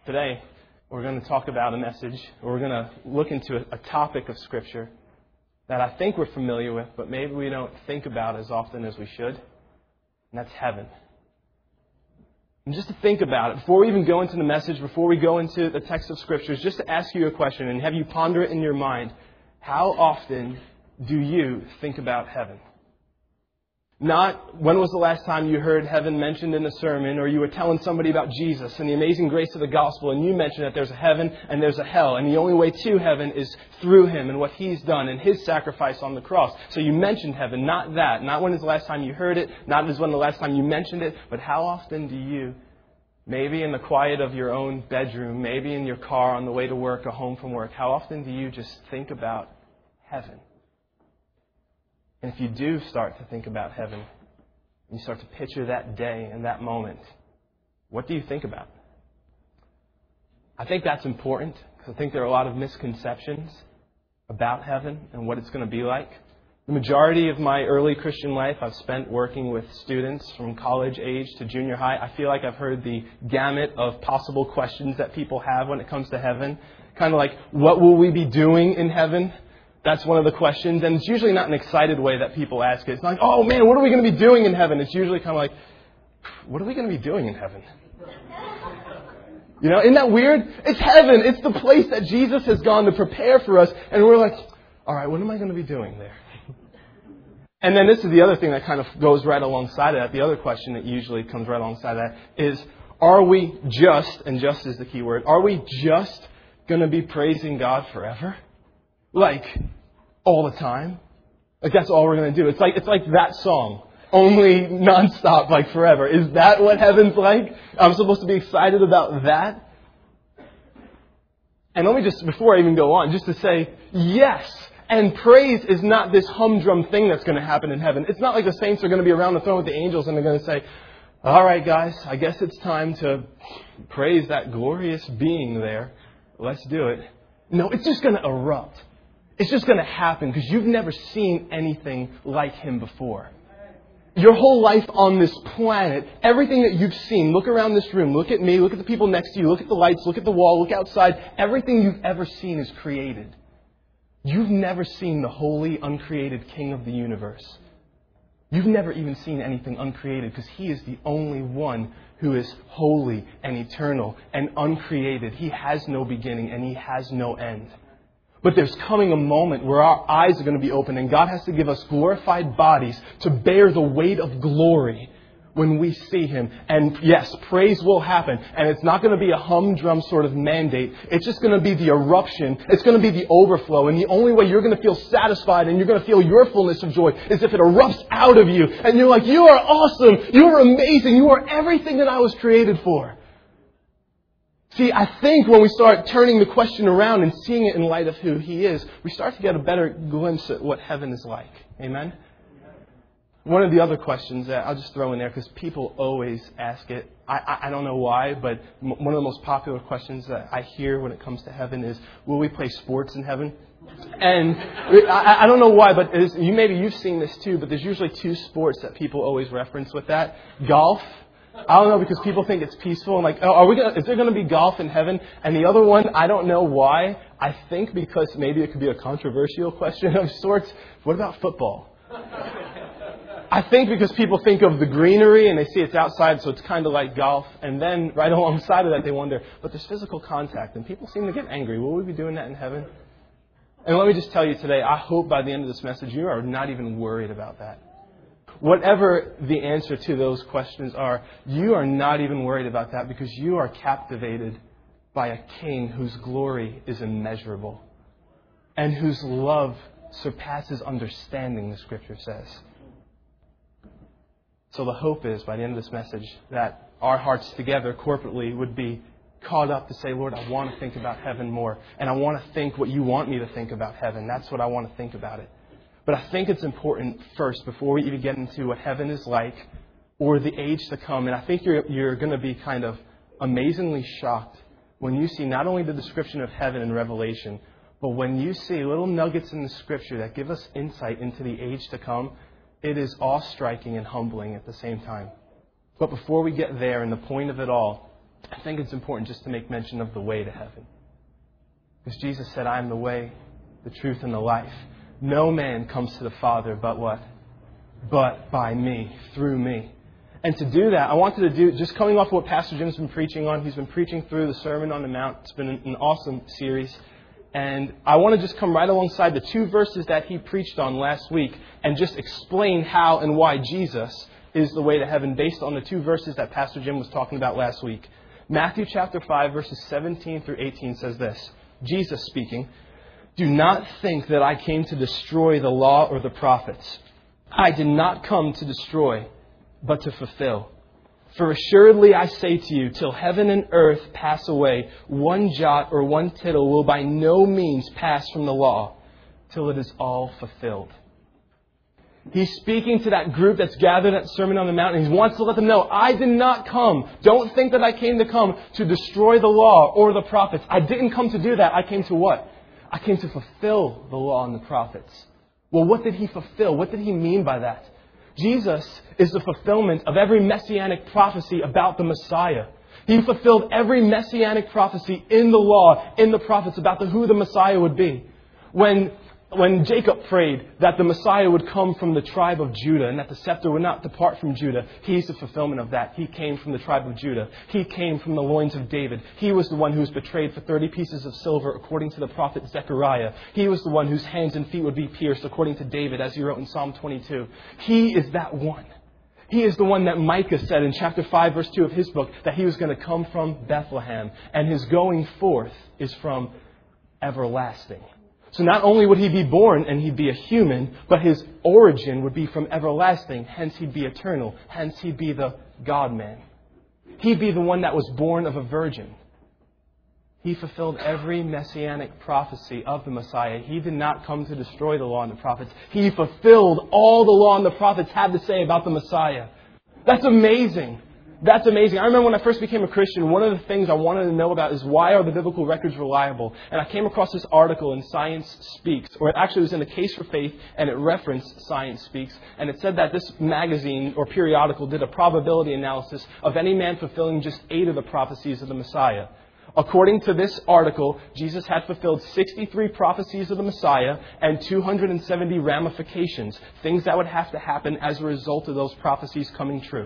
Today, we're going to talk about a message, or we're going to look into a topic of Scripture that I think we're familiar with, but maybe we don't think about as often as we should, and that's heaven. And just to think about it, before we even go into the message, before we go into the text of Scriptures, just to ask you a question and have you ponder it in your mind. How often do you think about heaven? Not when was the last time you heard heaven mentioned in a sermon, or you were telling somebody about Jesus and the amazing grace of the gospel, and you mentioned that there's a heaven and there's a hell, and the only way to heaven is through Him and what He's done and His sacrifice on the cross. So you mentioned heaven, not that. Not when is the last time you heard it, not when the last time you mentioned it, but how often do you, maybe in the quiet of your own bedroom, maybe in your car on the way to work or home from work, how often do you just think about heaven? And if you do start to think about heaven, you start to picture that day and that moment, what do you think about? I think that's important because I think there are a lot of misconceptions about heaven and what it's going to be like. The majority of my early Christian life I've spent working with students from college age to junior high. I feel like I've heard the gamut of possible questions that people have when it comes to heaven. Kind of like, what will we be doing in heaven? That's one of the questions, and it's usually not an excited way that people ask it. It's not like, oh man, what are we going to be doing in heaven? It's usually kind of like, what are we going to be doing in heaven? You know, isn't that weird? It's heaven. It's the place that Jesus has gone to prepare for us, and we're like, all right, what am I going to be doing there? And then this is the other thing that kind of goes right alongside of that. The other question that usually comes right alongside of that is, are we just, and just is the key word, are we just going to be praising God forever? Like, all the time? Like, that's all we're going to do. It's like that song. Only nonstop, like forever. Is that what heaven's like? I'm supposed to be excited about that? And let me just, before I even go on, just to say, yes. And praise is not this humdrum thing that's going to happen in heaven. It's not like the saints are going to be around the throne with the angels and they're going to say, all right, guys, I guess it's time to praise that glorious being there. Let's do it. No, it's just going to erupt. It's just going to happen because you've never seen anything like Him before. Your whole life on this planet, everything that you've seen, look around this room, look at me, look at the people next to you, look at the lights, look at the wall, look outside. Everything you've ever seen is created. You've never seen the holy, uncreated King of the universe. You've never even seen anything uncreated because He is the only one who is holy and eternal and uncreated. He has no beginning and He has no end. But there's coming a moment where our eyes are going to be open and God has to give us glorified bodies to bear the weight of glory when we see Him. And yes, praise will happen. And it's not going to be a humdrum sort of mandate. It's just going to be the eruption. It's going to be the overflow. And the only way you're going to feel satisfied and you're going to feel your fullness of joy is if it erupts out of you. And you're like, you are awesome. You are amazing. You are everything that I was created for. See, I think when we start turning the question around and seeing it in light of who He is, we start to get a better glimpse at what heaven is like. Amen? One of the other questions that I'll just throw in there because people always ask it. I don't know why, but one of the most popular questions that I hear when it comes to heaven is, will we play sports in heaven? And I don't know why, but maybe you've seen this too, but there's usually two sports that people always reference with that. Golf. I don't know, because people think it's peaceful. I'm like, oh, is there going to be golf in heaven? And the other one, I don't know why. I think because maybe it could be a controversial question of sorts. What about football? I think because people think of the greenery and they see it's outside, so it's kind of like golf. And then right alongside of that, they wonder, but there's physical contact. And people seem to get angry. Will we be doing that in heaven? And let me just tell you today, I hope by the end of this message, you are not even worried about that. Whatever the answer to those questions are, you are not even worried about that because you are captivated by a King whose glory is immeasurable and whose love surpasses understanding, the Scripture says. So the hope is, by the end of this message, that our hearts together corporately would be caught up to say, Lord, I want to think about heaven more. And I want to think what you want me to think about heaven. That's what I want to think about it. But I think it's important first, before we even get into what heaven is like or the age to come. And I think you're going to be kind of amazingly shocked when you see not only the description of heaven in Revelation, but when you see little nuggets in the Scripture that give us insight into the age to come. It is awe-striking and humbling at the same time. But before we get there, and the point of it all I think it's important just to make mention of the way to heaven. Because Jesus said, I am the way, the truth, and the life. No man comes to the Father but what? But by me, through me. And to do that, I wanted to do, just coming off what Pastor Jim's been preaching on, he's been preaching through the Sermon on the Mount. It's been an awesome series. And I want to just come right alongside the 2 verses that he preached on last week and just explain how and why Jesus is the way to heaven based on the 2 verses that Pastor Jim was talking about last week. Matthew chapter 5, verses 17 through 18 says this, Jesus speaking, "Do not think that I came to destroy the law or the prophets. I did not come to destroy, but to fulfill. For assuredly I say to you, till heaven and earth pass away, one jot or one tittle will by no means pass from the law, till it is all fulfilled." He's speaking to that group that's gathered at Sermon on the Mount, and he wants to let them know, I did not come. Don't think that I came to destroy the law or the prophets. I didn't come to do that. I came to what? I came to fulfill the law and the prophets. Well, what did he fulfill? What did he mean by that? Jesus is the fulfillment of every messianic prophecy about the Messiah. He fulfilled every messianic prophecy in the law, in the prophets, about who the Messiah would be. When Jacob prayed that the Messiah would come from the tribe of Judah and that the scepter would not depart from Judah, he's the fulfillment of that. He came from the tribe of Judah. He came from the loins of David. He was the one who was betrayed for 30 pieces of silver, according to the prophet Zechariah. He was the one whose hands and feet would be pierced, according to David, as he wrote in Psalm 22. He is that one. He is the one that Micah said in chapter 5, verse 2 of his book, that he was going to come from Bethlehem. And his going forth is from everlasting. So not only would he be born and he'd be a human, but his origin would be from everlasting. Hence he'd be eternal. Hence he'd be the God-man. He'd be the one that was born of a virgin. He fulfilled every messianic prophecy of the Messiah. He did not come to destroy the law and the prophets. He fulfilled all the law and the prophets had to say about the Messiah. That's amazing. That's amazing. I remember when I first became a Christian, one of the things I wanted to know about is why are the biblical records reliable? And I came across this article in Science Speaks, or it actually was in the Case for Faith, and it referenced Science Speaks. And it said that this magazine or periodical did a probability analysis of any man fulfilling just 8 of the prophecies of the Messiah. According to this article, Jesus had fulfilled 63 prophecies of the Messiah and 270 ramifications, things that would have to happen as a result of those prophecies coming true.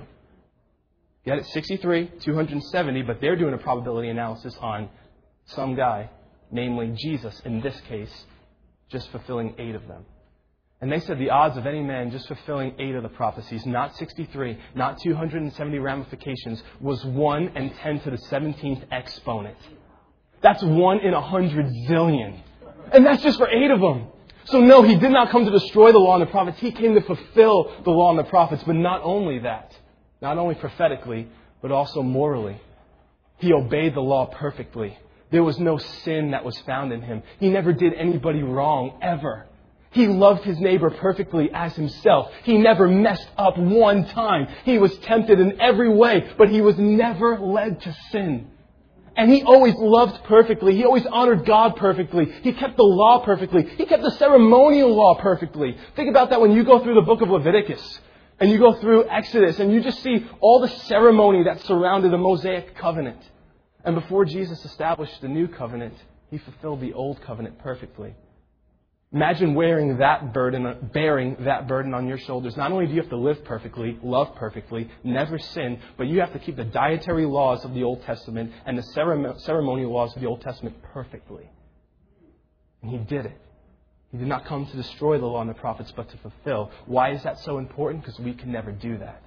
Get it? 63, 270, but they're doing a probability analysis on some guy, namely Jesus, in this case, just fulfilling 8 of them. And they said the odds of any man just fulfilling 8 of the prophecies, not 63, not 270 ramifications, was 1 in 10 to the 17th exponent. That's 1 in 100 zillion. And that's just for 8 of them. So no, he did not come to destroy the law and the prophets. He came to fulfill the law and the prophets. But not only that, not only prophetically, but also morally. He obeyed the law perfectly. There was no sin that was found in him. He never did anybody wrong, ever. He loved his neighbor perfectly as himself. He never messed up one time. He was tempted in every way, but he was never led to sin. And he always loved perfectly. He always honored God perfectly. He kept the law perfectly. He kept the ceremonial law perfectly. Think about that when you go through the book of Leviticus. And you go through Exodus and you just see all the ceremony that surrounded the Mosaic covenant. And before Jesus established the new covenant, he fulfilled the old covenant perfectly. Imagine bearing that burden on your shoulders. Not only do you have to live perfectly, love perfectly, never sin, but you have to keep the dietary laws of the Old Testament and the ceremonial laws of the Old Testament perfectly. And he did it. He did not come to destroy the law and the prophets, but to fulfill. Why is that so important? Because we can never do that.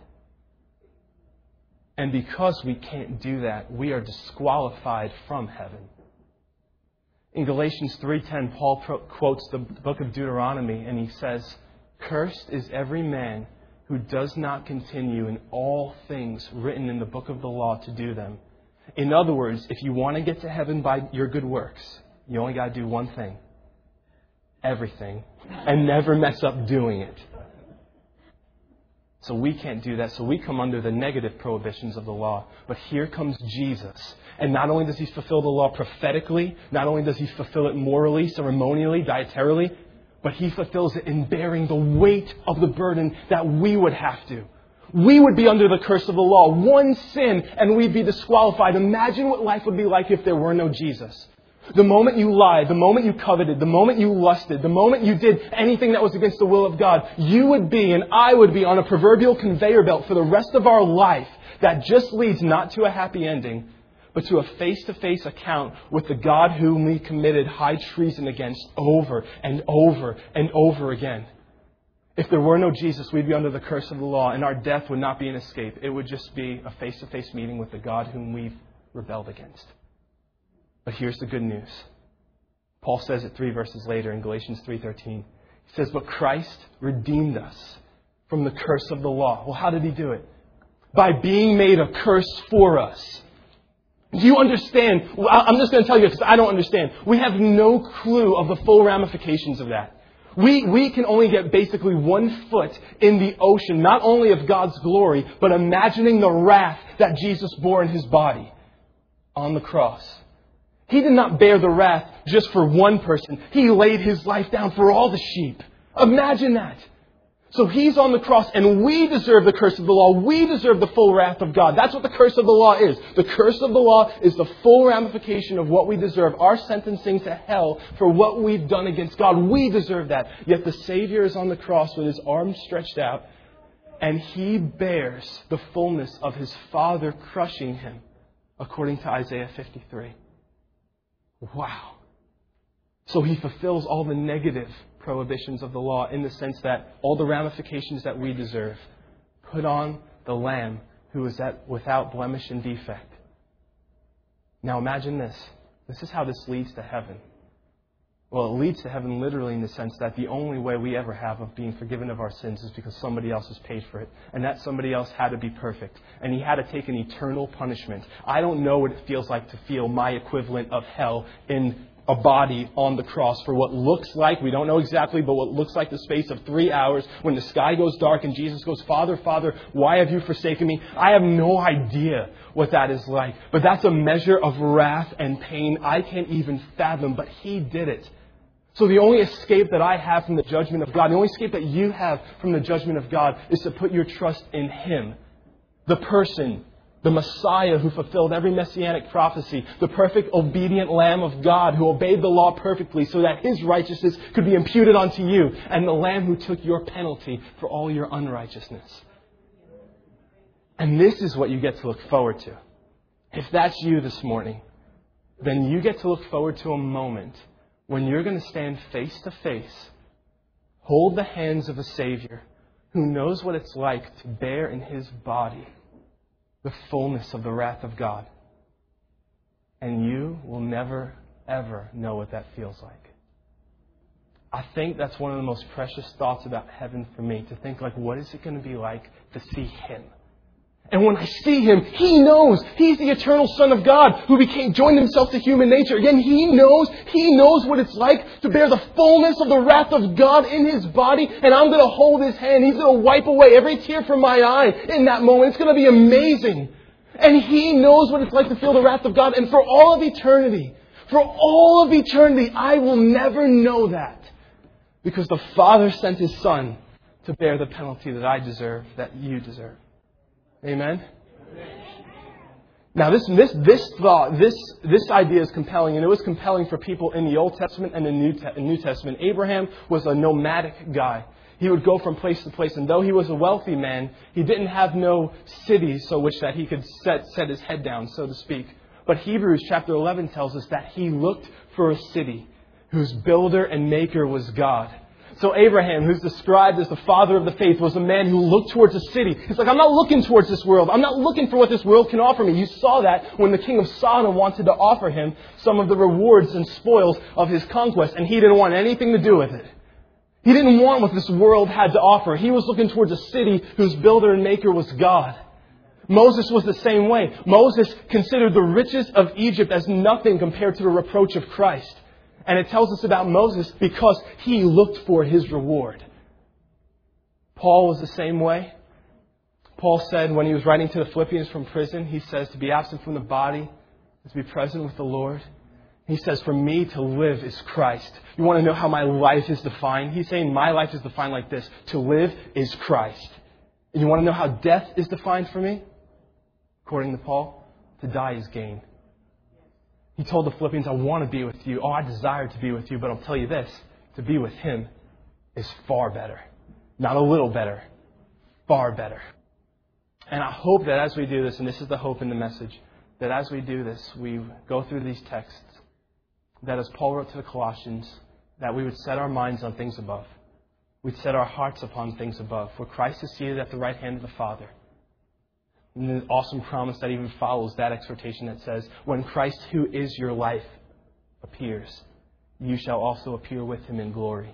And because we can't do that, we are disqualified from heaven. In Galatians 3:10, Paul quotes the book of Deuteronomy, and he says, "Cursed is every man who does not continue in all things written in the book of the law to do them." In other words, if you want to get to heaven by your good works, you only got to do one thing. Everything. And never mess up doing it. So we can't do that. So we come under the negative prohibitions of the law. But here comes Jesus. And not only does he fulfill the law prophetically, not only does he fulfill it morally, ceremonially, dietarily, but he fulfills it in bearing the weight of the burden that we would have to. We would be under the curse of the law. One sin and we'd be disqualified. Imagine what life would be like if there were no Jesus. The moment you lied, the moment you coveted, the moment you lusted, the moment you did anything that was against the will of God, you would be and I would be on a proverbial conveyor belt for the rest of our life that just leads not to a happy ending, but to a face-to-face account with the God whom we committed high treason against over and over and over again. If there were no Jesus, we'd be under the curse of the law, and our death would not be an escape. It would just be a face-to-face meeting with the God whom we've rebelled against. But here's the good news. Paul says it 3 verses later in Galatians 3:13. He says, but Christ redeemed us from the curse of the law. Well, how did He do it? By being made a curse for us. Do you understand? I'm just going to tell you because I don't understand. We have no clue of the full ramifications of that. We can only get basically 1 foot in the ocean, not only of God's glory, but imagining the wrath that Jesus bore in His body on the cross. He did not bear the wrath just for one person. He laid His life down for all the sheep. Imagine that. So He's on the cross and we deserve the curse of the law. We deserve the full wrath of God. That's what the curse of the law is. The curse of the law is the full ramification of what we deserve. Our sentencing to hell for what we've done against God. We deserve that. Yet the Savior is on the cross with His arms stretched out and He bears the fullness of His Father crushing Him, according to Isaiah 53. Wow. So He fulfills all the negative prohibitions of the law in the sense that all the ramifications that we deserve. Put on the Lamb who is without blemish and defect. Now imagine this. This is how this leads to heaven. Well, it leads to heaven literally in the sense that the only way we ever have of being forgiven of our sins is because somebody else has paid for it. And that somebody else had to be perfect. And He had to take an eternal punishment. I don't know what it feels like to feel my equivalent of hell in a body on the cross for what looks like, we don't know exactly, but what looks like the space of 3 hours when the sky goes dark and Jesus goes, Father, Father, why have you forsaken me? I have no idea what that is like. But that's a measure of wrath and pain I can't even fathom, but He did it. So the only escape that I have from the judgment of God, the only escape that you have from the judgment of God is to put your trust in Him, the person, the Messiah who fulfilled every messianic prophecy, the perfect obedient Lamb of God who obeyed the law perfectly so that His righteousness could be imputed unto you, and the Lamb who took your penalty for all your unrighteousness. And this is what you get to look forward to. If that's you this morning, then you get to look forward to a moment when you're going to stand face to face, hold the hands of a Savior who knows what it's like to bear in His body the fullness of the wrath of God. And you will never, ever know what that feels like. I think that's one of the most precious thoughts about heaven for me, to think like, what is it going to be like to see Him? And when I see Him, He knows. He's the eternal Son of God who joined Himself to human nature. Again, He knows what it's like to bear the fullness of the wrath of God in His body. And I'm going to hold His hand. He's going to wipe away every tear from my eye in that moment. It's going to be amazing. And He knows what it's like to feel the wrath of God. And for all of eternity, I will never know that. Because the Father sent His Son to bear the penalty that I deserve, that you deserve. Amen? Now, this idea is compelling, and it was compelling for people in the Old Testament and the New Testament. Abraham was a nomadic guy. He would go from place to place, and though he was a wealthy man, he didn't have no city so which that he could set his head down, so to speak. But Hebrews chapter 11 tells us that he looked for a city whose builder and maker was God. So Abraham, who's described as the father of the faith, was a man who looked towards a city. He's like, I'm not looking towards this world. I'm not looking for what this world can offer me. You saw that when the king of Sodom wanted to offer him some of the rewards and spoils of his conquest, and he didn't want anything to do with it. He didn't want what this world had to offer. He was looking towards a city whose builder and maker was God. Moses was the same way. Moses considered the riches of Egypt as nothing compared to the reproach of Christ. And it tells us about Moses because he looked for his reward. Paul was the same way. Paul said when he was writing to the Philippians from prison, he says to be absent from the body is to be present with the Lord. He says, for me to live is Christ. You want to know how my life is defined? He's saying my life is defined like this. To live is Christ. And you want to know how death is defined for me? According to Paul, to die is gain. He told the Philippians, I want to be with you. Oh, I desire to be with you. But I'll tell you this, to be with Him is far better. Not a little better, far better. And I hope that as we do this, and this is the hope in the message, that as we do this, we go through these texts, that as Paul wrote to the Colossians, that we would set our minds on things above. We'd set our hearts upon things above, where Christ is seated at the right hand of the Father. And the awesome promise that even follows that exhortation that says, when Christ, who is your life, appears, you shall also appear with Him in glory.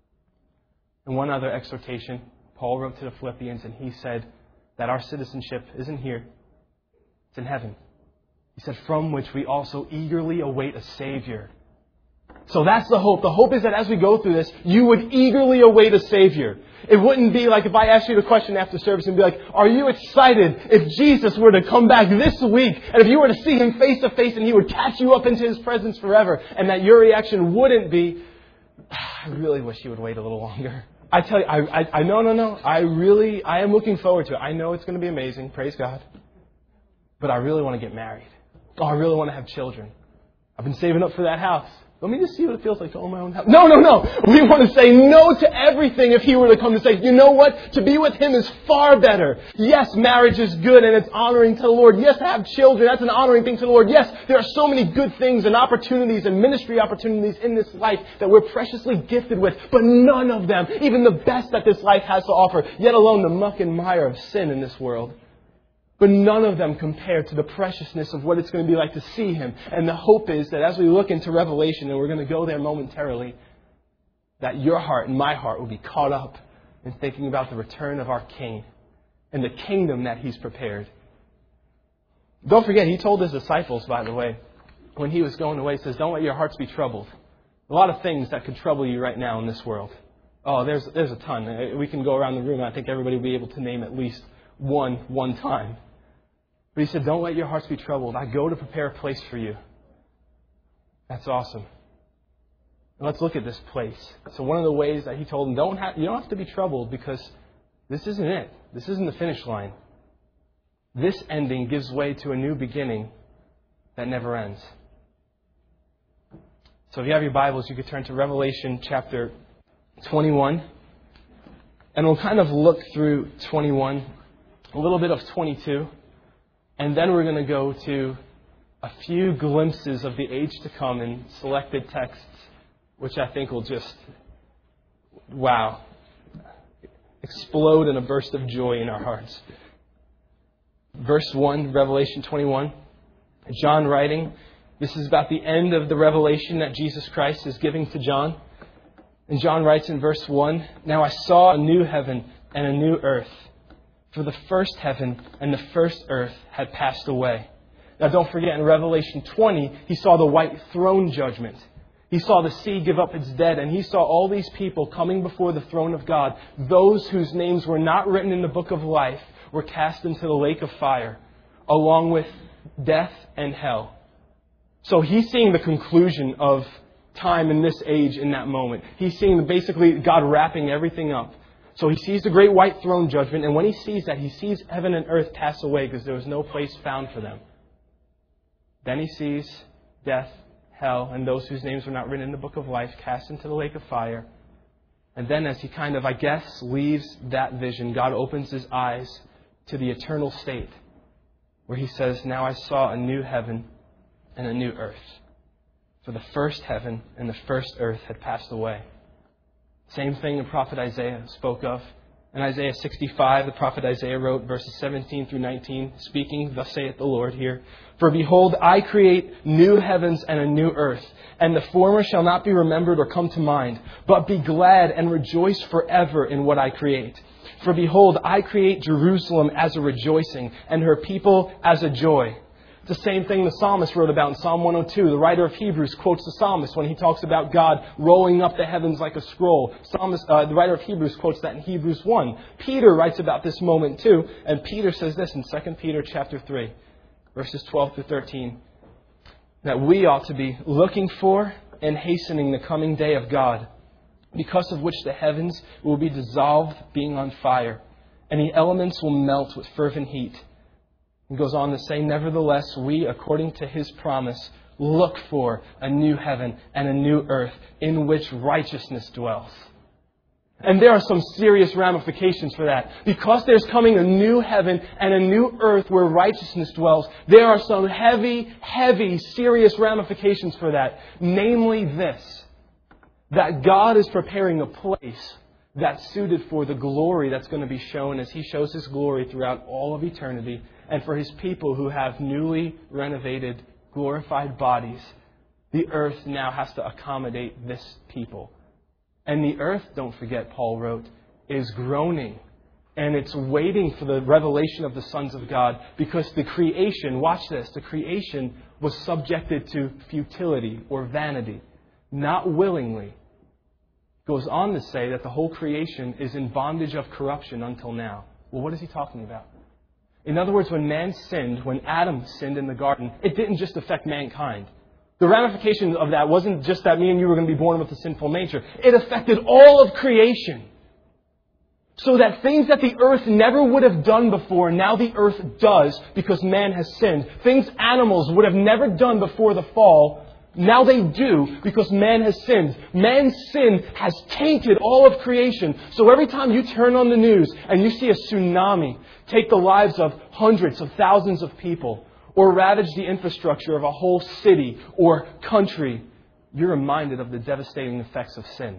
And one other exhortation, Paul wrote to the Philippians, and he said that our citizenship isn't here, it's in heaven. He said, from which we also eagerly await a Savior. So that's the hope. The hope is that as we go through this, you would eagerly await a Savior. It wouldn't be like if I asked you the question after service and be like, are you excited if Jesus were to come back this week and if you were to see Him face to face and He would catch you up into His presence forever, and that your reaction wouldn't be, I really wish He would wait a little longer. I tell you, no. I am looking forward to it. I know it's going to be amazing. Praise God. But I really want to get married. Oh, I really want to have children. I've been saving up for that house. Let me just see what it feels like to own my own house. No. We want to say no to everything if He were to come to say, you know what? To be with Him is far better. Yes, marriage is good and it's honoring to the Lord. Yes, to have children, that's an honoring thing to the Lord. Yes, there are so many good things and opportunities and ministry opportunities in this life that we're preciously gifted with. But none of them, even the best that this life has to offer, yet alone the muck and mire of sin in this world. But none of them compare to the preciousness of what it's going to be like to see Him. And the hope is that as we look into Revelation, and we're going to go there momentarily, that your heart and my heart will be caught up in thinking about the return of our King and the kingdom that He's prepared. Don't forget, He told His disciples, by the way, when He was going away, He says, don't let your hearts be troubled. A lot of things that could trouble you right now in this world. Oh, there's a ton. We can go around the room, and I think everybody will be able to name at least one time. But He said, don't let your hearts be troubled. I go to prepare a place for you. That's awesome. And let's look at this place. So one of the ways that He told them, you don't have to be troubled, because this isn't it. This isn't the finish line. This ending gives way to a new beginning that never ends. So if you have your Bibles, you could turn to Revelation chapter 21. And we'll kind of look through 21, a little bit of 22. And then we're going to go to a few glimpses of the age to come in selected texts, which I think will just, explode in a burst of joy in our hearts. Verse 1, Revelation 21. John writing, this is about the end of the revelation that Jesus Christ is giving to John. And John writes in verse 1, now I saw a new heaven and a new earth. For the first heaven and the first earth had passed away. Now don't forget, in Revelation 20, he saw the white throne judgment. He saw the sea give up its dead, and he saw all these people coming before the throne of God. Those whose names were not written in the book of life were cast into the lake of fire, along with death and hell. So he's seeing the conclusion of time in this age in that moment. He's seeing basically God wrapping everything up. So he sees the great white throne judgment, and when he sees that, he sees heaven and earth pass away because there was no place found for them. Then he sees death, hell, and those whose names were not written in the book of life cast into the lake of fire. And then as he kind of, leaves that vision, God opens His eyes to the eternal state, where He says, now I saw a new heaven and a new earth. For the first heaven and the first earth had passed away. Same thing the prophet Isaiah spoke of. In Isaiah 65, the prophet Isaiah wrote, verses 17 through 19, speaking, thus saith the Lord here, for behold, I create new heavens and a new earth, and the former shall not be remembered or come to mind, but be glad and rejoice forever in what I create. For behold, I create Jerusalem as a rejoicing, and her people as a joy. It's the same thing the psalmist wrote about in Psalm 102. The writer of Hebrews quotes the psalmist when he talks about God rolling up the heavens like a scroll. The writer of Hebrews quotes that in Hebrews 1. Peter writes about this moment too. And Peter says this in 2 Peter chapter 3, verses 12 through 13. That we ought to be looking for and hastening the coming day of God, because of which the heavens will be dissolved, being on fire, and the elements will melt with fervent heat. He goes on to say, nevertheless, we, according to His promise, look for a new heaven and a new earth in which righteousness dwells. And there are some serious ramifications for that. Because there's coming a new heaven and a new earth where righteousness dwells, there are some heavy, serious ramifications for that. Namely this, that God is preparing a place that's suited for the glory that's going to be shown as He shows His glory throughout all of eternity, and for His people who have newly renovated, glorified bodies. The earth now has to accommodate this people. And the earth, don't forget, Paul wrote, is groaning. And it's waiting for the revelation of the sons of God, because the creation, watch this, the creation was subjected to futility or vanity, not willingly. Goes on to say that the whole creation is in bondage of corruption until now. Well, what is he talking about? In other words, when man sinned, when Adam sinned in the garden, it didn't just affect mankind. The ramification of that wasn't just that me and you were going to be born with a sinful nature. It affected all of creation. So that things that the earth never would have done before, now the earth does because man has sinned. Things animals would have never done before the fall, now they do because man has sinned. Man's sin has tainted all of creation. So every time you turn on the news and you see a tsunami take the lives of hundreds of thousands of people, or ravage the infrastructure of a whole city or country, you're reminded of the devastating effects of sin.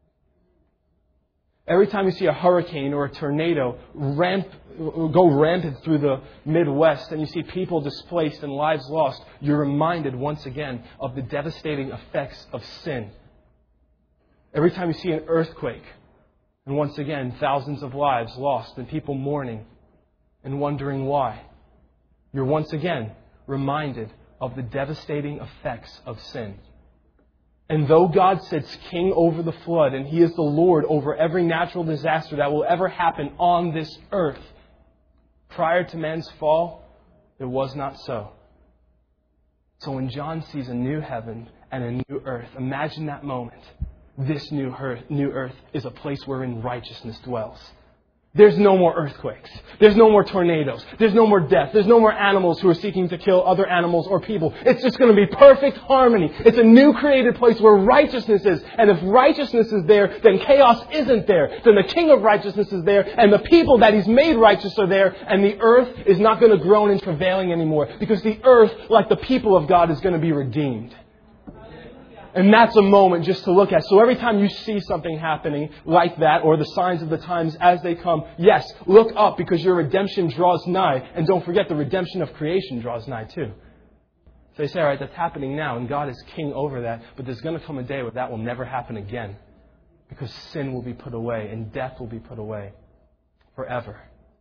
Every time you see a hurricane or a tornado go rampant through the Midwest and you see people displaced and lives lost, you're reminded once again of the devastating effects of sin. Every time you see an earthquake, and once again, thousands of lives lost and people mourning and wondering why, you're once again reminded of the devastating effects of sin. And though God sits king over the flood and He is the Lord over every natural disaster that will ever happen on this earth, prior to man's fall, it was not so. So when John sees a new heaven and a new earth, imagine that moment. This new earth is a place wherein righteousness dwells. There's no more earthquakes. There's no more tornadoes. There's no more death. There's no more animals who are seeking to kill other animals or people. It's just going to be perfect harmony. It's a new created place where righteousness is. And if righteousness is there, then chaos isn't there. Then the King of righteousness is there, and the people that He's made righteous are there, and the earth is not going to groan and travailing anymore, because the earth, like the people of God, is going to be redeemed. And that's a moment just to look at. So every time you see something happening like that, or the signs of the times as they come, yes, look up, because your redemption draws nigh. And don't forget, the redemption of creation draws nigh too. So they say, all right, that's happening now, and God is king over that. But there's going to come a day where that will never happen again, because sin will be put away and death will be put away forever.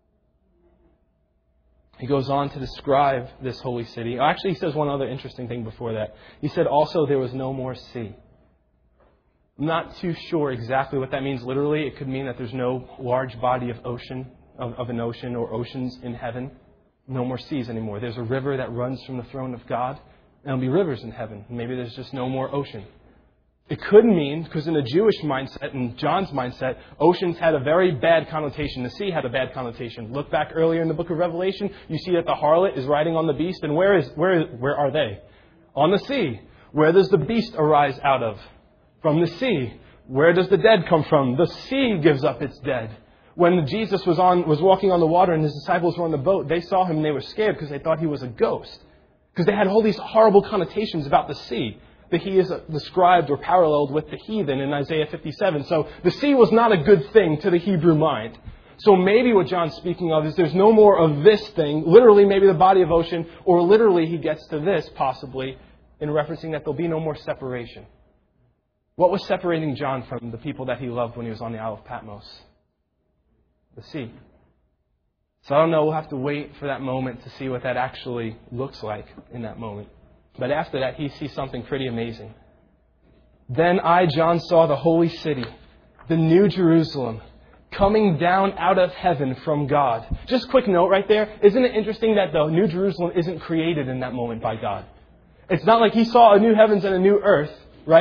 He goes on to describe this holy city. Actually, he says one other interesting thing before that. He said also there was no more sea. I'm not too sure exactly what that means literally. It could mean that there's no large body of an ocean or oceans in heaven. No more seas anymore. There's a river that runs from the throne of God. And there'll be rivers in heaven. Maybe there's just no more ocean. It could mean, because in the Jewish mindset and John's mindset, oceans had a very bad connotation. The sea had a bad connotation. Look back earlier in the book of Revelation, you see that the harlot is riding on the beast. And where are they? On the sea. Where does the beast arise out of? From the sea. Where does the dead come from? The sea gives up its dead. When Jesus was walking on the water and His disciples were on the boat, they saw Him and they were scared because they thought He was a ghost. Because they had all these horrible connotations about the sea. That He is described or paralleled with the heathen in Isaiah 57. So the sea was not a good thing to the Hebrew mind. So maybe what John's speaking of is there's no more of this thing, literally maybe the body of ocean, or literally he gets to this possibly in referencing that there'll be no more separation. What was separating John from the people that he loved when he was on the Isle of Patmos? The sea. So I don't know, we'll have to wait for that moment to see what that actually looks like in that moment. But after that, he sees something pretty amazing. Then I, John, saw the holy city, the new Jerusalem, coming down out of heaven from God. Just quick note right there. Isn't it interesting that the new Jerusalem isn't created in that moment by God? It's not like He saw a new heavens and a new earth, right?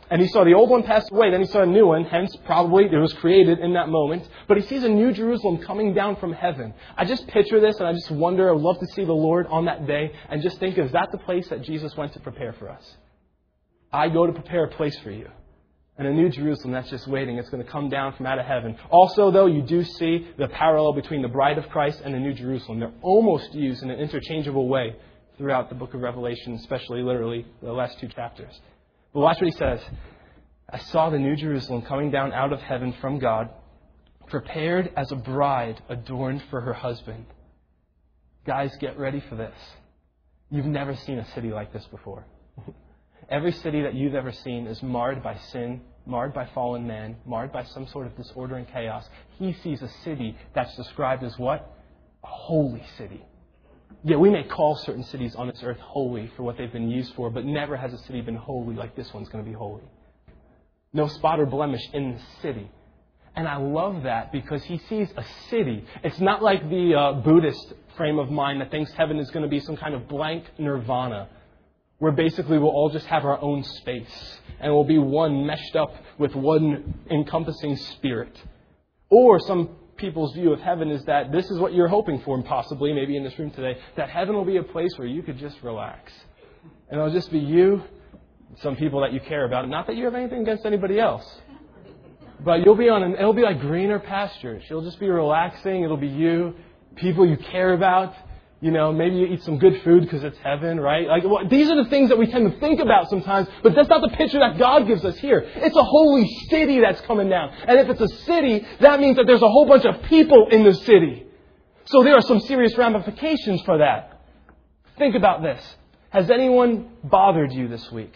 And he saw the old one pass away, then he saw a new one, hence probably it was created in that moment. But he sees a new Jerusalem coming down from heaven. I just picture this and I just wonder, I would love to see the Lord on that day and just think, is that the place that Jesus went to prepare for us? I go to prepare a place for you. And a new Jerusalem that's just waiting. It's going to come down from out of heaven. Also, though, you do see the parallel between the bride of Christ and the new Jerusalem. They're almost used in an interchangeable way throughout the book of Revelation, especially literally the last 2 chapters. But watch what he says. I saw the new Jerusalem coming down out of heaven from God, prepared as a bride adorned for her husband. Guys, get ready for this. You've never seen a city like this before. Every city that you've ever seen is marred by sin, marred by fallen man, marred by some sort of disorder and chaos. He sees a city that's described as what? A holy city. Yeah, we may call certain cities on this earth holy for what they've been used for, but never has a city been holy like this one's going to be holy. No spot or blemish in the city. And I love that because he sees a city. It's not like the Buddhist frame of mind that thinks heaven is going to be some kind of blank nirvana, where basically we'll all just have our own space and we'll be one meshed up with one encompassing spirit. Or some people's view of heaven is that this is what you're hoping for, and possibly, maybe in this room today, that heaven will be a place where you could just relax. And it'll just be you, some people that you care about. Not that you have anything against anybody else. But it'll be like greener pastures. You'll just be relaxing. It'll be you, people you care about. You know, maybe you eat some good food because it's heaven, right? These are the things that we tend to think about sometimes, but that's not the picture that God gives us here. It's a holy city that's coming down. And if it's a city, that means that there's a whole bunch of people in the city. So there are some serious ramifications for that. Think about this. Has anyone bothered you this week?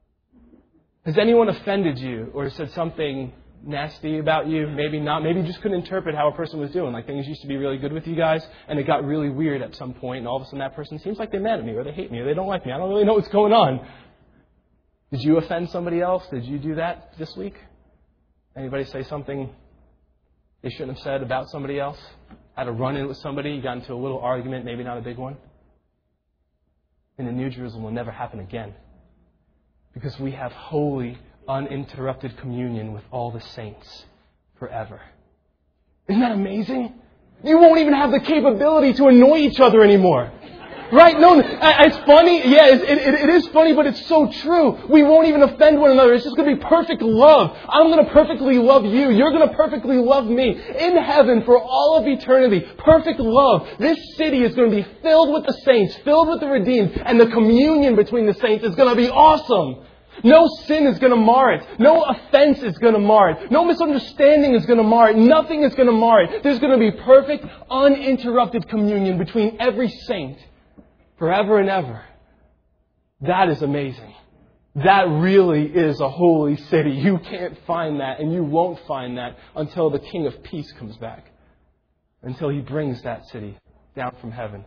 Has anyone offended you or said something nasty about you? Maybe not. Maybe you just couldn't interpret how a person was doing. Like things used to be really good with you guys and it got really weird at some point, and all of a sudden that person seems like they're mad at me or they hate me or they don't like me. I don't really know what's going on. Did you offend somebody else? Did you do that this week? Anybody say something they shouldn't have said about somebody else? Had a run-in with somebody, you got into a little argument, maybe not a big one? In the New Jerusalem will never happen again. Because we have holy, uninterrupted communion with all the saints forever. Isn't that amazing? You won't even have the capability to annoy each other anymore. Right? No, it's funny. Yeah, it is funny, but it's so true. We won't even offend one another. It's just going to be perfect love. I'm going to perfectly love you. You're going to perfectly love me. In heaven, for all of eternity, perfect love. This city is going to be filled with the saints, filled with the redeemed, and the communion between the saints is going to be awesome. No sin is going to mar it. No offense is going to mar it. No misunderstanding is going to mar it. Nothing is going to mar it. There's going to be perfect, uninterrupted communion between every saint forever and ever. That is amazing. That really is a holy city. You can't find that, and you won't find that until the King of Peace comes back. Until He brings that city down from heaven.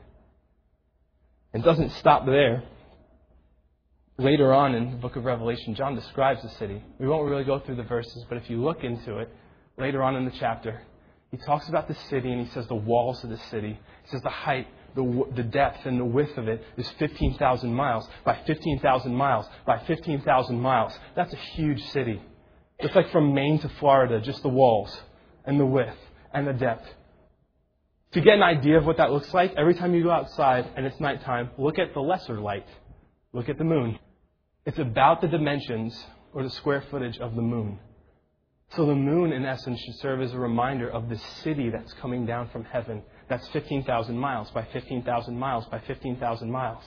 It doesn't stop there. Later on in the book of Revelation, John describes the city. We won't really go through the verses, but if you look into it, later on in the chapter, he talks about the city and he says the walls of the city. He says the height, the depth, and the width of it is 15,000 miles by 15,000 miles by 15,000 miles. That's a huge city. It's like from Maine to Florida, just the walls and the width and the depth. To get an idea of what that looks like, every time you go outside and it's nighttime, look at the lesser light. Look at the moon. It's about the dimensions or the square footage of the moon. So the moon, in essence, should serve as a reminder of the city that's coming down from heaven. That's 15,000 miles by 15,000 miles by 15,000 miles.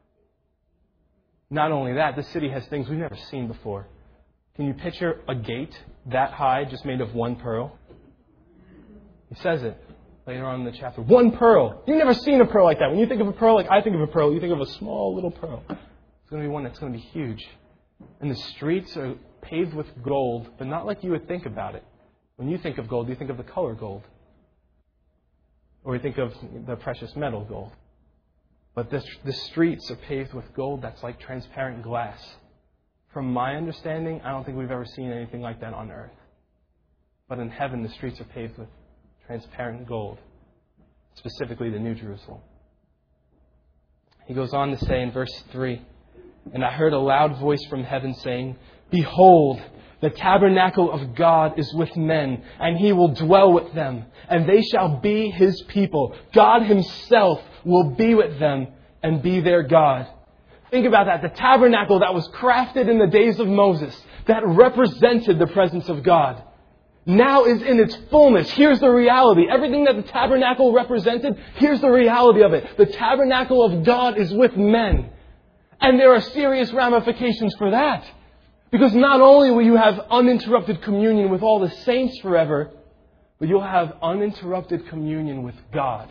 Not only that, this city has things we've never seen before. Can you picture a gate that high just made of one pearl? He says it later on in the chapter. One pearl. You've never seen a pearl like that. When you think of a pearl like I think of a pearl, you think of a small little pearl. It's going to be one that's going to be huge. And the streets are paved with gold, but not like you would think about it. When you think of gold, you think of the color gold. Or you think of the precious metal gold. But the streets are paved with gold that's like transparent glass. From my understanding, I don't think we've ever seen anything like that on earth. But in heaven, the streets are paved with transparent gold. Specifically the New Jerusalem. He goes on to say in verse 3, And I heard a loud voice from heaven saying, Behold, the tabernacle of God is with men, and He will dwell with them, and they shall be His people. God Himself will be with them and be their God. Think about that. The tabernacle that was crafted in the days of Moses, that represented the presence of God, now is in its fullness. Here's the reality. Everything that the tabernacle represented, here's the reality of it. The tabernacle of God is with men. And there are serious ramifications for that. Because not only will you have uninterrupted communion with all the saints forever, but you'll have uninterrupted communion with God.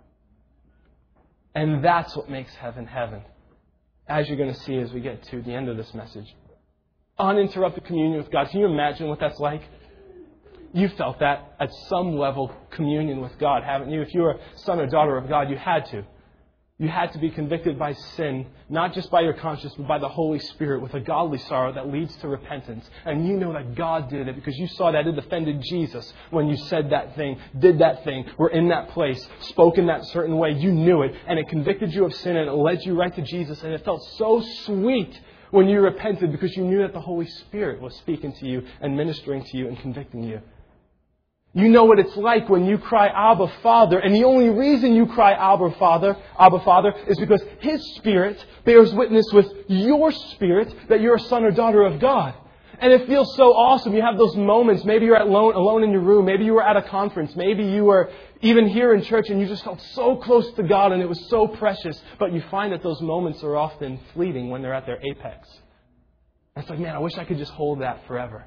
And that's what makes heaven heaven. As you're going to see as we get to the end of this message. Uninterrupted communion with God. Can you imagine what that's like? You felt that at some level, communion with God, haven't you? If you were a son or daughter of God, you had to. You had to be convicted by sin, not just by your conscience, but by the Holy Spirit with a godly sorrow that leads to repentance. And you know that God did it because you saw that it offended Jesus when you said that thing, did that thing, were in that place, spoke in that certain way. You knew it, and it convicted you of sin, and it led you right to Jesus. And it felt so sweet when you repented because you knew that the Holy Spirit was speaking to you and ministering to you and convicting you. You know what it's like when you cry, Abba, Father. And the only reason you cry, Abba, Father, is because His Spirit bears witness with your spirit that you're a son or daughter of God. And it feels so awesome. You have those moments. Maybe you're alone in your room. Maybe you were at a conference. Maybe you were even here in church and you just felt so close to God and it was so precious. But you find that those moments are often fleeting when they're at their apex. And it's like, man, I wish I could just hold that forever.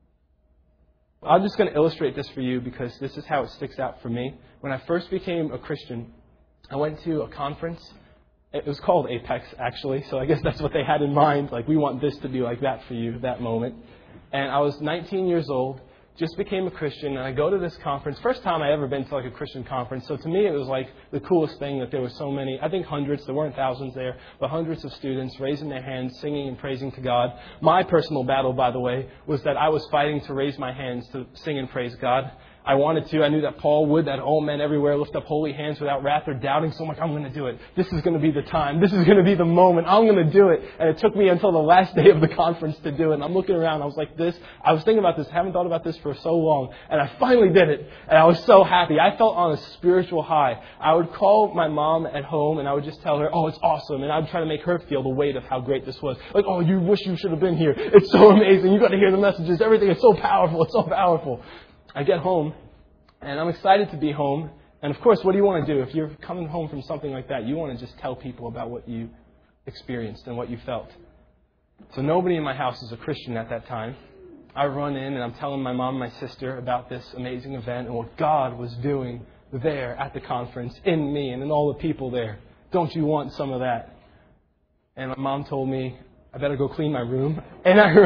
I'm just going to illustrate this for you because this is how it sticks out for me. When I first became a Christian, I went to a conference. It was called Apex, actually. So I guess that's what they had in mind. Like, we want this to be like that for you, that moment. And I was 19 years old, just became a Christian, and I go to this conference. First time I ever been to like a Christian conference. So to me, it was like the coolest thing that there were so many, I think hundreds, there weren't thousands there, but hundreds of students raising their hands, singing and praising to God. My personal battle, by the way, was that I was fighting to raise my hands to sing and praise God. I wanted to. I knew that Paul would, that all men everywhere lift up holy hands without wrath or doubting. So I'm like, I'm going to do it. This is going to be the time. This is going to be the moment. I'm going to do it. And it took me until the last day of the conference to do it. And I'm looking around. I was like this. I was thinking about this. I haven't thought about this for so long. And I finally did it. And I was so happy. I felt on a spiritual high. I would call my mom at home and I would just tell her, oh, it's awesome. And I would try to make her feel the weight of how great this was. Like, oh, you wish you should have been here. It's so amazing. You got to hear the messages. Everything is so powerful. It's so powerful. I get home. And I'm excited to be home. And of course, what do you want to do? If you're coming home from something like that, you want to just tell people about what you experienced and what you felt. So nobody in my house is a Christian at that time. I run in and I'm telling my mom and my sister about this amazing event and what God was doing there at the conference, in me and in all the people there. Don't you want some of that? And my mom told me, I better go clean my room. And I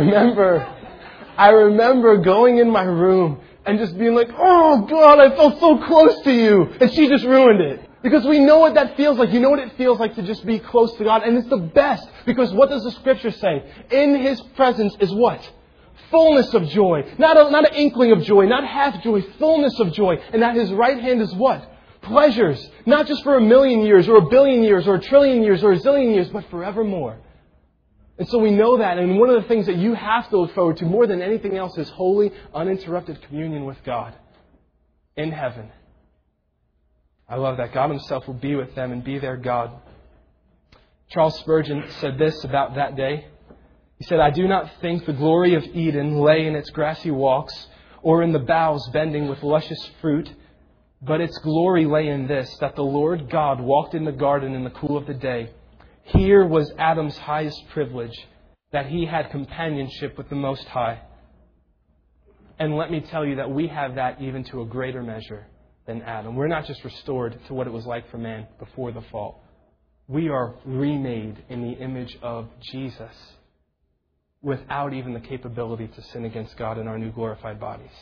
remember going in my room and just being like, oh, God, I felt so close to you. And she just ruined it. Because we know what that feels like. You know what it feels like to just be close to God. And it's the best. Because what does the Scripture say? In His presence is what? Fullness of joy. Not an inkling of joy. Not half joy. Fullness of joy. And at His right hand is what? Pleasures. Not just for 1,000,000 years or 1,000,000,000 years or 1,000,000,000,000 years or 1,000,000,000 years, but forevermore. And so we know that, and one of the things that you have to look forward to more than anything else is holy, uninterrupted communion with God in heaven. I love that. God Himself will be with them and be their God. Charles Spurgeon said this about that day. He said, I do not think the glory of Eden lay in its grassy walks or in the boughs bending with luscious fruit, but its glory lay in this, that the Lord God walked in the garden in the cool of the day. Here was Adam's highest privilege, that he had companionship with the Most High. And let me tell you that we have that even to a greater measure than Adam. We're not just restored to what it was like for man before the fall. We are remade in the image of Jesus without even the capability to sin against God in our new glorified bodies.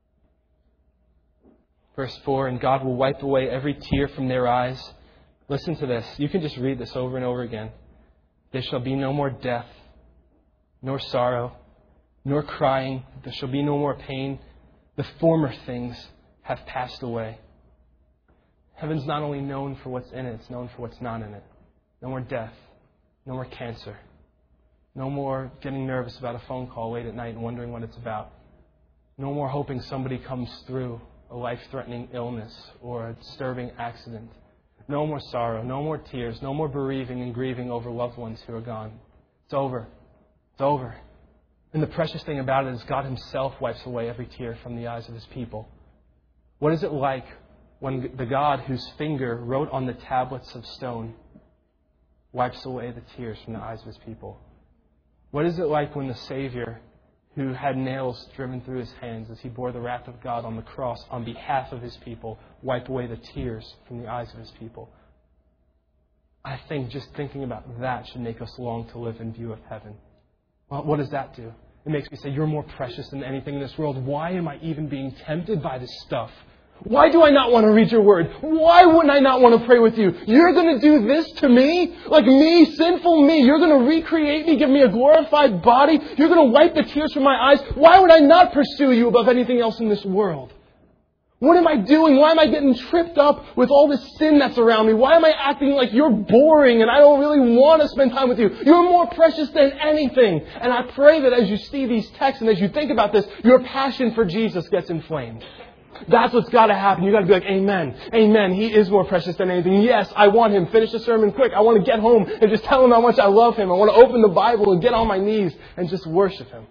Verse 4, and God will wipe away every tear from their eyes. Listen to this. You can just read this over and over again. There shall be no more death, nor sorrow, nor crying. There shall be no more pain. The former things have passed away. Heaven's not only known for what's in it, it's known for what's not in it. No more death, no more cancer, No more getting nervous about a phone call late at night and wondering what it's about. No more hoping somebody comes through a life-threatening illness or a disturbing accident. No more sorrow, no more tears, no more bereaving and grieving over loved ones who are gone. It's over. It's over. And the precious thing about it is God Himself wipes away every tear from the eyes of His people. What is it like when the God whose finger wrote on the tablets of stone wipes away the tears from the eyes of His people? What is it like when the Savior, who had nails driven through His hands as He bore the wrath of God on the cross on behalf of His people, wiped away the tears from the eyes of His people? I think just thinking about that should make us long to live in view of heaven. Well, what does that do? It makes me say, you're more precious than anything in this world. Why am I even being tempted by this stuff? Why do I not want to read your word? Why wouldn't I not want to pray with you? You're going to do this to me? Like me, sinful me. You're going to recreate me, give me a glorified body. You're going to wipe the tears from my eyes. Why would I not pursue you above anything else in this world? What am I doing? Why am I getting tripped up with all this sin that's around me? Why am I acting like you're boring and I don't really want to spend time with you? You're more precious than anything. And I pray that as you see these texts and as you think about this, your passion for Jesus gets inflamed. That's what's got to happen. You've got to be like, amen. Amen. He is more precious than anything. Yes, I want Him. Finish the sermon quick. I want to get home and just tell Him how much I love Him. I want to open the Bible and get on my knees and just worship Him.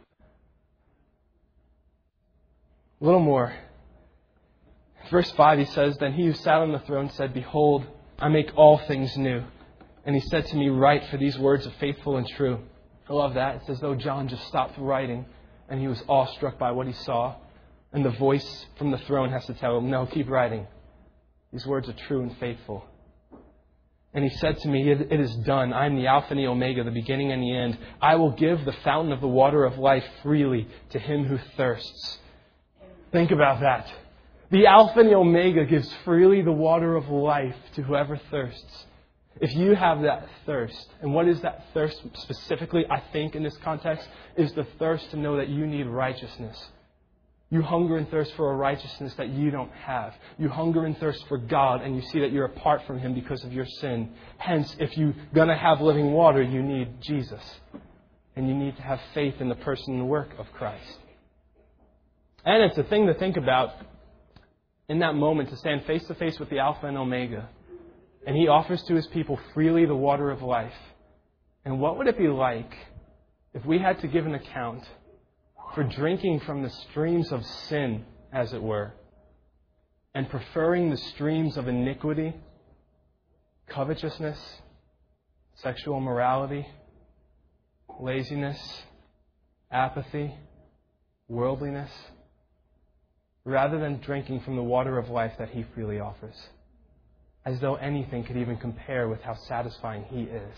A little more. Verse 5, he says, Then He who sat on the throne said, Behold, I make all things new. And He said to me, Write, for these words are faithful and true. I love that. It's as though John just stopped writing and he was awestruck by what he saw. And the voice from the throne has to tell him, no, keep writing. These words are true and faithful. And He said to me, It is done. I am the Alpha and the Omega, the beginning and the end. I will give the fountain of the water of life freely to him who thirsts. Think about that. The Alpha and the Omega gives freely the water of life to whoever thirsts. If you have that thirst, and what is that thirst specifically, I think, in this context, is the thirst to know that you need righteousness. You hunger and thirst for a righteousness that you don't have. You hunger and thirst for God, and you see that you're apart from Him because of your sin. Hence, if you're going to have living water, you need Jesus. And you need to have faith in the person and work of Christ. And it's a thing to think about in that moment, to stand face to face with the Alpha and Omega. And He offers to His people freely the water of life. And what would it be like if we had to give an account for drinking from the streams of sin, as it were, and preferring the streams of iniquity, covetousness, sexual immorality, laziness, apathy, worldliness, rather than drinking from the water of life that He freely offers, as though anything could even compare with how satisfying He is.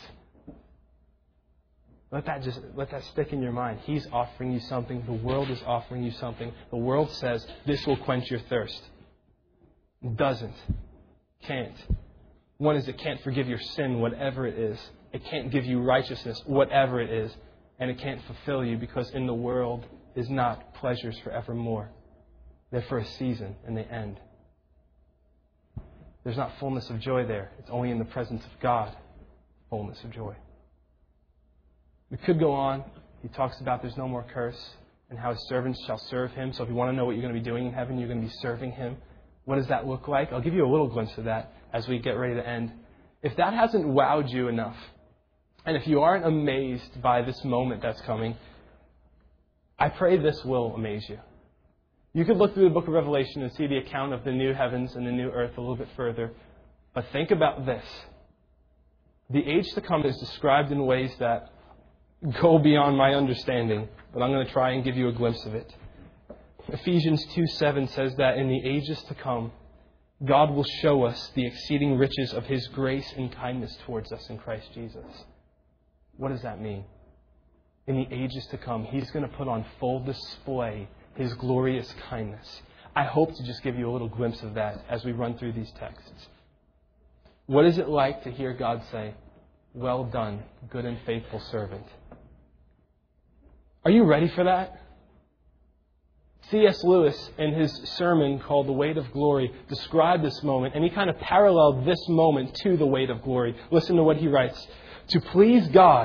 Let that stick in your mind. He's offering you something. The world is offering you something. The world says this will quench your thirst. It doesn't. Can't. One is it can't forgive your sin, whatever it is. It can't give you righteousness, whatever it is. And it can't fulfill you, because in the world is not pleasures forevermore. They're for a season and they end. There's not fullness of joy there. It's only in the presence of God, fullness of joy. We could go on. He talks about there's no more curse and how His servants shall serve Him. So if you want to know what you're going to be doing in heaven, you're going to be serving Him. What does that look like? I'll give you a little glimpse of that as we get ready to end. If that hasn't wowed you enough, and if you aren't amazed by this moment that's coming, I pray this will amaze you. You could look through the book of Revelation and see the account of the new heavens and the new earth a little bit further. But think about this. The age to come is described in ways that go beyond my understanding, but I'm going to try and give you a glimpse of it. Ephesians 2:7 says that in the ages to come, God will show us the exceeding riches of His grace and kindness towards us in Christ Jesus. What does that mean? In the ages to come, He's going to put on full display His glorious kindness. I hope to just give you a little glimpse of that as we run through these texts. What is it like to hear God say, "Well done, good and faithful servant"? Are you ready for that? C.S. Lewis, in his sermon called The Weight of Glory, described this moment, and he kind of paralleled this moment to the weight of glory. Listen to what he writes. To please God,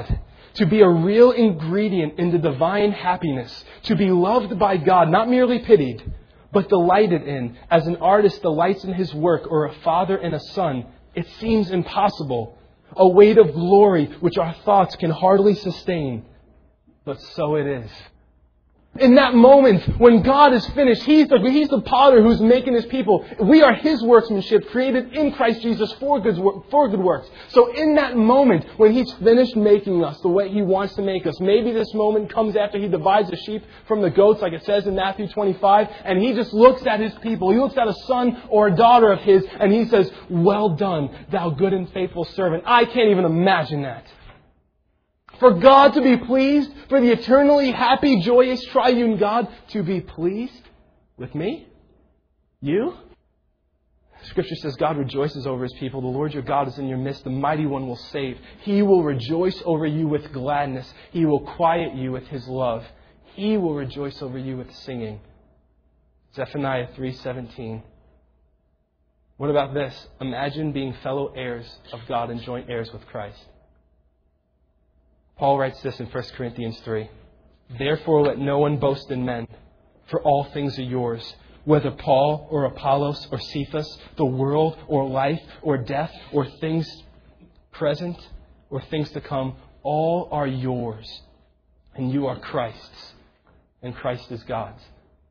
to be a real ingredient in the divine happiness, to be loved by God, not merely pitied, but delighted in, as an artist delights in his work or a father in a son, it seems impossible. A weight of glory which our thoughts can hardly sustain. But so it is. In that moment, when God is finished, He's the potter who's making His people. We are His workmanship, created in Christ Jesus for good works. So in that moment, when He's finished making us the way He wants to make us, maybe this moment comes after He divides the sheep from the goats, like it says in Matthew 25, and He just looks at His people. He looks at a son or a daughter of His, and He says, "Well done, thou good and faithful servant." I can't even imagine that. For God to be pleased, for the eternally happy, joyous, triune God to be pleased with me? You? Scripture says God rejoices over His people. The Lord your God is in your midst. The Mighty One will save. He will rejoice over you with gladness. He will quiet you with His love. He will rejoice over you with singing. Zephaniah 3:17. What about this? Imagine being fellow heirs of God and joint heirs with Christ. Paul writes this in 1 Corinthians 3. Therefore let no one boast in men, for all things are yours, whether Paul or Apollos or Cephas, the world or life or death or things present or things to come, all are yours, and you are Christ's, and Christ is God's.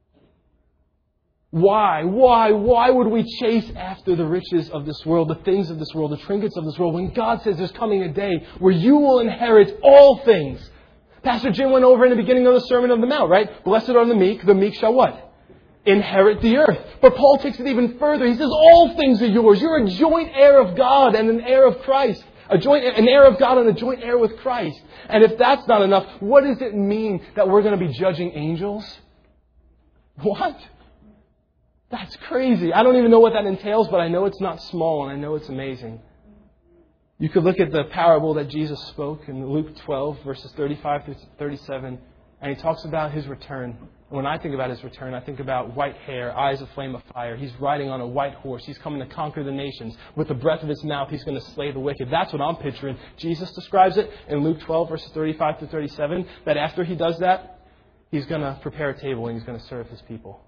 Why would we chase after the riches of this world, the things of this world, the trinkets of this world, when God says there's coming a day where you will inherit all things? Pastor Jim went over in the beginning of the Sermon on the Mount, right? Blessed are the meek shall what? Inherit the earth. But Paul takes it even further. He says all things are yours. You're a joint heir of God and an heir of Christ. An heir of God and a joint heir with Christ. And if that's not enough, what does it mean that we're going to be judging angels? What? That's crazy. I don't even know what that entails, but I know it's not small and I know it's amazing. You could look at the parable that Jesus spoke in Luke 12, verses 35 through 37, and He talks about His return. And when I think about His return, I think about white hair, eyes of flame of fire. He's riding on a white horse. He's coming to conquer the nations. With the breath of His mouth, He's going to slay the wicked. That's what I'm picturing. Jesus describes it in Luke 12, verses 35 through 37, that after He does that, He's going to prepare a table and He's going to serve His people.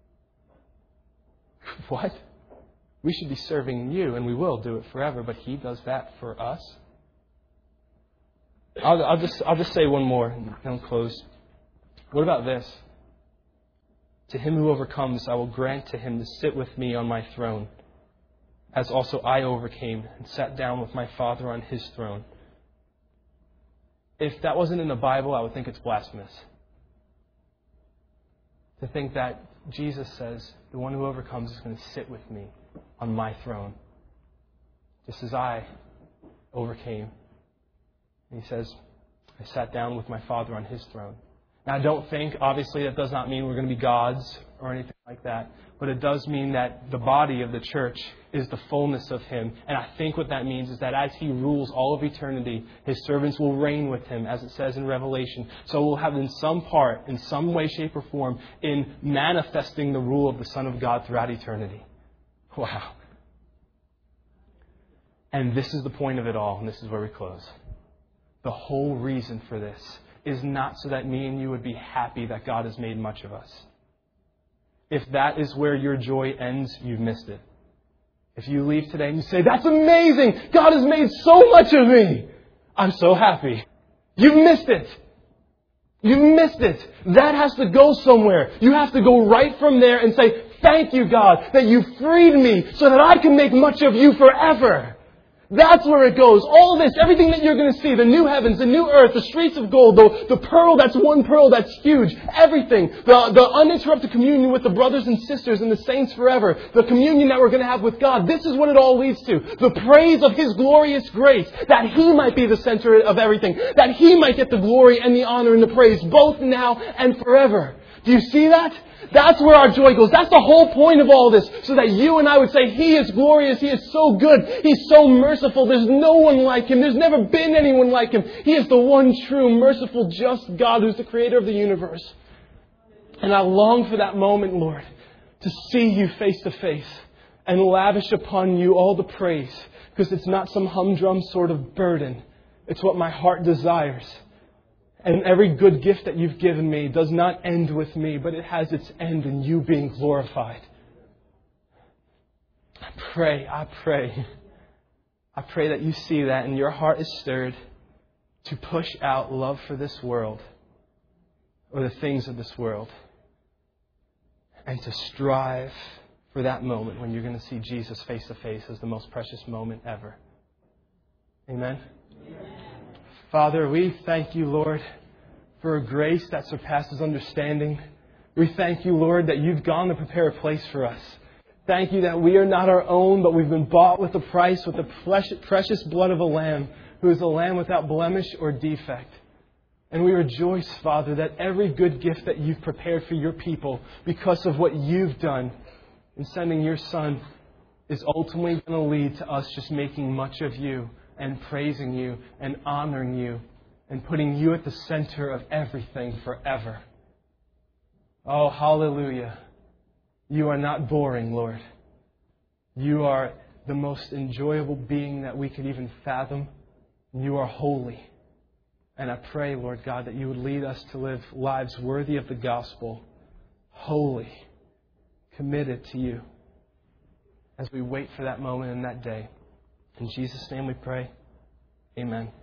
What? We should be serving you, and we will do it forever, but He does that for us? I'll just say one more, and I'll close. What about this? To him who overcomes, I will grant to him to sit with me on my throne, as also I overcame and sat down with my Father on His throne. If that wasn't in the Bible, I would think it's blasphemous. To think that Jesus says, the one who overcomes is going to sit with me on my throne, just as I overcame. And He says, I sat down with my Father on His throne. Now, I don't think, obviously, that does not mean we're going to be gods or anything like that. But it does mean that the body of the church is the fullness of Him. And I think what that means is that as He rules all of eternity, His servants will reign with Him, as it says in Revelation. So we'll have in some part, in some way, shape, or form, in manifesting the rule of the Son of God throughout eternity. Wow. And this is the point of it all, and this is where we close. The whole reason for this is not so that me and you would be happy that God has made much of us. If that is where your joy ends, you've missed it. If you leave today and you say, that's amazing! God has made so much of me! I'm so happy. You've missed it. You've missed it. That has to go somewhere. You have to go right from there and say, thank you, God, that you freed me so that I can make much of you forever. That's where it goes. All this, everything that you're going to see, the new heavens, the new earth, the streets of gold, the pearl, that's one pearl that's huge, everything, the uninterrupted communion with the brothers and sisters and the saints forever, the communion that we're going to have with God, this is what it all leads to. The praise of His glorious grace, that He might be the center of everything, that He might get the glory and the honor and the praise, both now and forever. Do you see that? That's where our joy goes. That's the whole point of all this. So that you and I would say, He is glorious. He is so good. He's so merciful. There's no one like Him. There's never been anyone like Him. He is the one true, merciful, just God who's the creator of the universe. And I long for that moment, Lord, to see You face to face and lavish upon You all the praise. Because it's not some humdrum sort of burden. It's what my heart desires. And every good gift that you've given me does not end with me, but it has its end in you being glorified. I pray that you see that and your heart is stirred to push out love for this world or the things of this world, and to strive for that moment when you're going to see Jesus face to face as the most precious moment ever. Amen? Father, we thank you, Lord, for a grace that surpasses understanding. We thank you, Lord, that you've gone to prepare a place for us. Thank you that we are not our own, but we've been bought with a price, with the precious blood of a Lamb, who is a Lamb without blemish or defect. And we rejoice, Father, that every good gift that you've prepared for your people, because of what you've done in sending your Son, is ultimately going to lead to us just making much of you and praising you and honoring you and putting you at the center of everything forever. Oh, hallelujah. You are not boring, Lord. You are the most enjoyable being that we could even fathom. You are holy. And I pray, Lord God, that you would lead us to live lives worthy of the gospel, holy, committed to you, as we wait for that moment and that day. In Jesus' name we pray. Amen.